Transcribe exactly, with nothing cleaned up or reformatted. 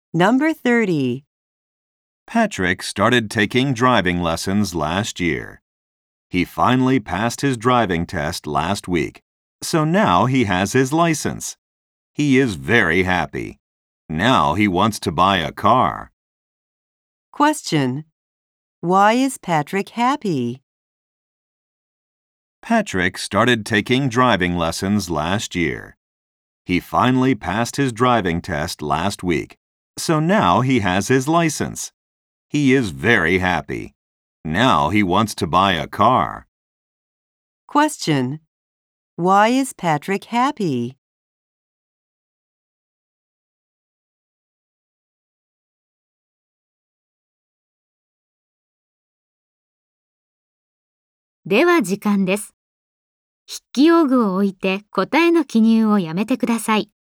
Number thirty. Patrick started taking driving lessons last year. He finally passed his driving test last week, so now he has his license. He is very happy. Now he wants to buy a car. Question. Why is Patrick happy? Patrick started taking driving lessons last year. He finally passed his driving test last week, so now he has his license. He is very happy. Now he wants to buy a car. Question. Why is Patrick happy? では時間です。筆記用具を置いて答えの記入をやめてください。